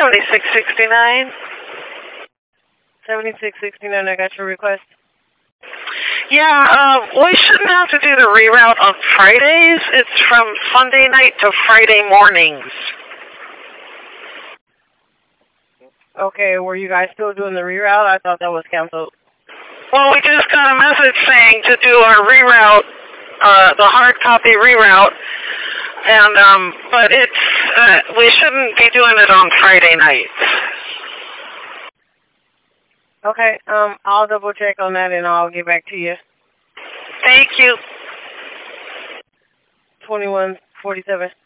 7669. 7669, I got your request. Yeah, we shouldn't have to do the reroute on Fridays. It's from Sunday night to Friday mornings. Okay, were you guys still doing the reroute? I thought that was canceled. Well, we just got a message saying to do our reroute, the hard copy reroute, and but it's we shouldn't be doing it on Friday nights. Okay, I'll double check on that and I'll get back to you. Thank you. 2147.